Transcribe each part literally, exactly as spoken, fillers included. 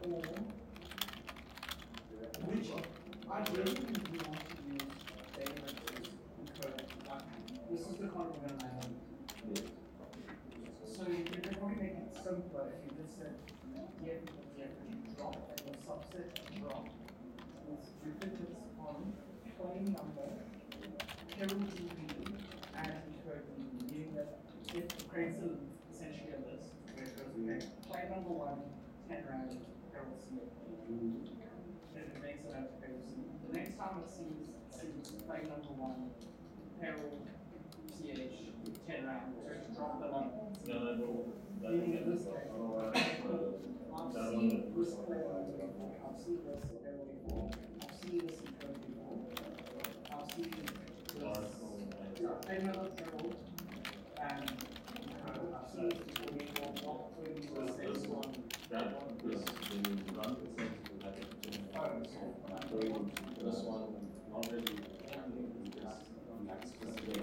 or which I genuinely want to use data vectors encoded. Like, this is the kind of one I have. So you could probably make it simpler if you just said df equals df drop and your subset drop is replicate on plain number, Carol D B, and encode D B, meaning that it creates a, essentially a list where it goes, okay, plain number one, ten rand, Carol C. Then it makes it out to Carol C. The next time it sees, sees plain number one, Carol C H, ten rand, so it's drop the line. Meaning in this case, I've seen this plain number before, I've seen this Carol before, I've seen this in code before, I've seen this plain number Carol, and I've seen this before, before, not when you were saying one. That is when you run the same that this one not really just like specific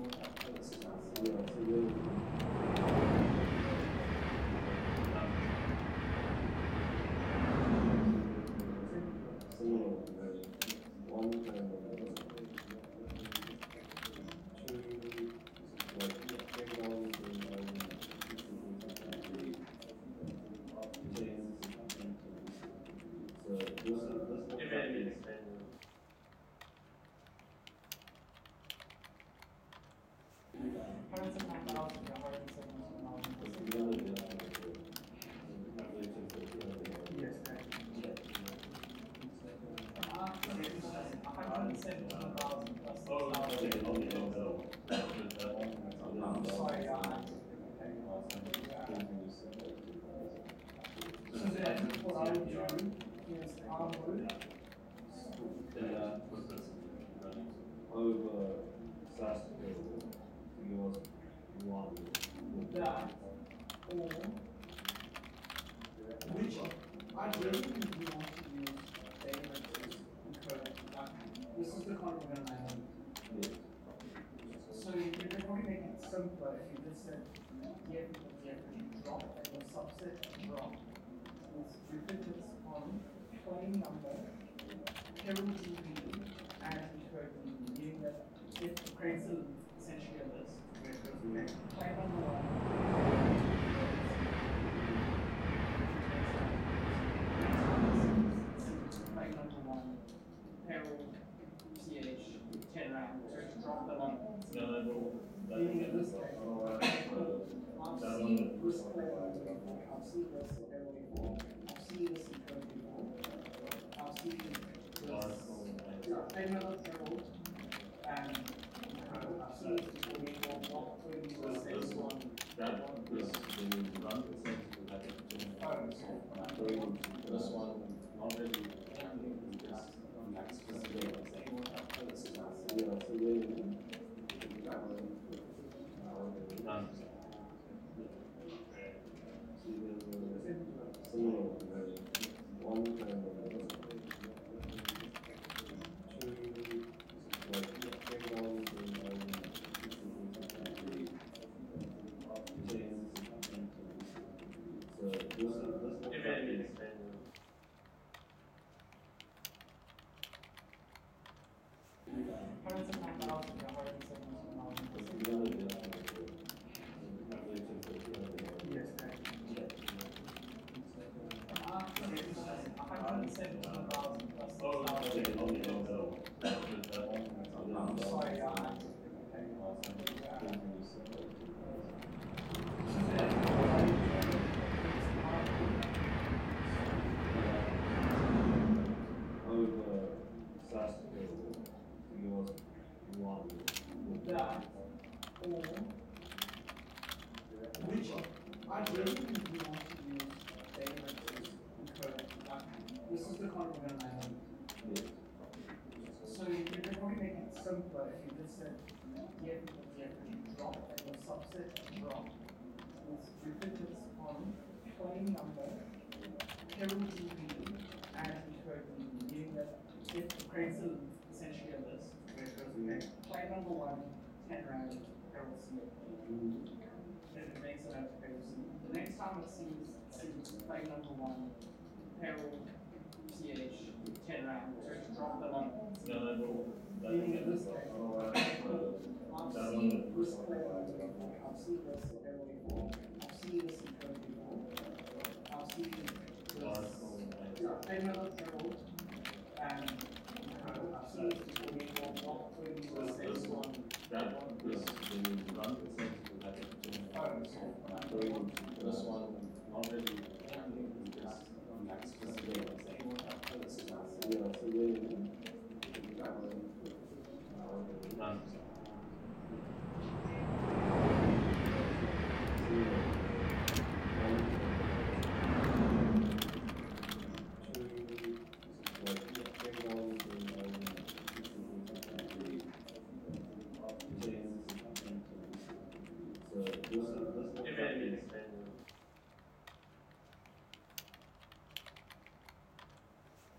simpler if you just said df equals df drop and your subset drop is replicate on plain number, Carol D B, and encode D B, meaning that it creates a, essentially a list where it goes, okay, plain number one, plain number one, Carol C H, ten rand, so it's drop the line. Meaning in this case, I've seen this plain number before, I've seen this in Carol before, I've seen this in code before, I've seen this plain number Carol, and I've seen this before, before, not when you were saying one. That is when you run the same that this one not really just like specific yeah, so really None. One kind of simpler if you just said df equals df drop and your subset drop is replicate on plain number, Carol D B, and encode D B, meaning that it creates a, essentially a list where it goes, okay, plain number one, ten rand, Carol C. Then it makes it out to Carol C. The next time it sees, sees plain number one, Herald, P H, ten round, just drop them on. No, no, no. Meaning in this case, I've seen this player before, I've seen this in Herald before, I've seen this in Code before, I've seen this, yeah, another Herald, and Code, I've seen this before, before, not putting the same one. That is the run percent that it Oh, so, this one not really just like specific. Yeah, so really, um,